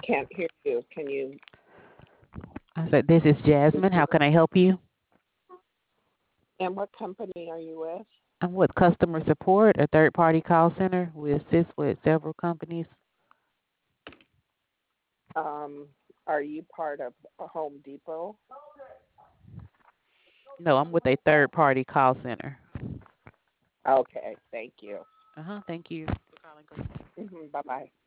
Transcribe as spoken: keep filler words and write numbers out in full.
can't hear you. Can you I said, this is Jasmine. How repeat can it? I help you? And what company are you with? I'm with customer support, a third party call center. We assist with several companies. Um, are you part of Home Depot? No, I'm with a third party call center. Okay, thank you. Uh huh. Thank you for calling. Hmm. Bye bye.